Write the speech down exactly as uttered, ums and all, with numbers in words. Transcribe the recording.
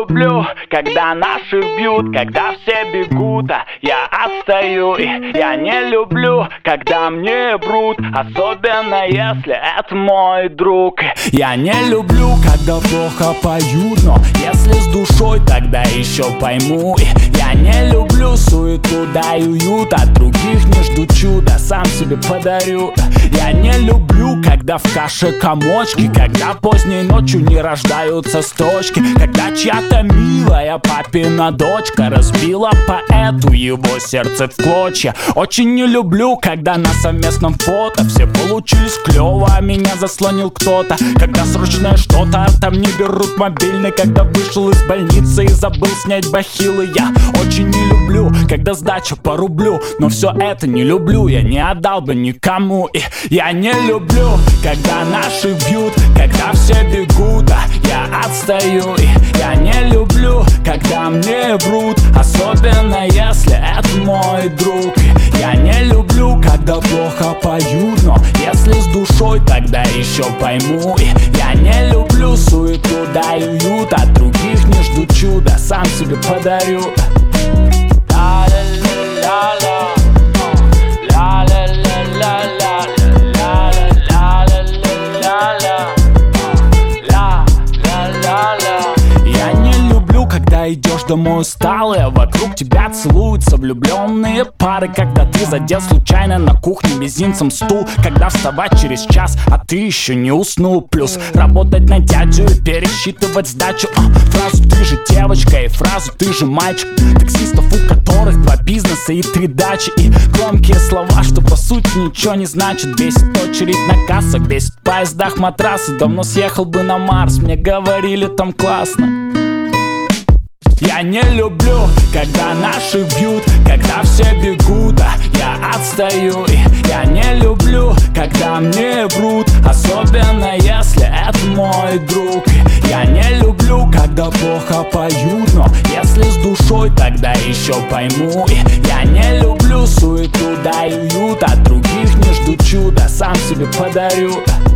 люблю, когда наших бьют, когда все бегут, а я отстаю. И я не люблю, когда мне врут, особенно если это мой друг. Я не люблю, когда плохо поют, но если с душой, тогда еще пойму. И я не люблю суету, да и уют, от других не жду чуда, сам себе подарю. Я не люблю, когда в каше комочки, когда поздней ночью не рождаются строчки, когда чья-то милая папина дочка разбила поэту его сердце в клочья. Очень не люблю, когда на совместном фото все получились клево, а меня заслонил кто-то. Когда срочное что-то, а там не берут мобильный. Когда вышел из больницы и забыл снять бахилы. Я очень не люблю, когда сдача по рублю, но все это не люблю, я не отдал бы никому. И я не люблю, когда наши бьют, когда все бегут, а я отстаю. И я не люблю, когда мне врут, особенно если это мой друг. И я не люблю, когда плохо поют, но если с душой, тогда еще пойму. И я не люблю суету, да и уют, от других не жду чуда, сам себе подарю. Когда идешь домой усталый, а вокруг тебя целуются влюбленные пары. Когда ты задел случайно на кухне мизинцем стул. Когда вставать через час, а ты еще не уснул. Плюс работать на дядю и пересчитывать сдачу. а, Фразу «ты же девочка» и фразу «ты же мальчик». Таксистов, у которых два бизнеса и три дачи. И громкие слова, что по сути ничего не значит. Бесит очередь на кассах, бесит в поездах матрасы. Давно съехал бы на Марс, мне говорили там классно. Я не люблю, когда наши бьют, когда все бегут, а я отстаю. И я не люблю, когда мне врут, особенно если это мой друг. И я не люблю, когда плохо поют, но если с душой, тогда еще пойму. И я не люблю суету, да и уют, от других не жду чуда, сам себе подарю.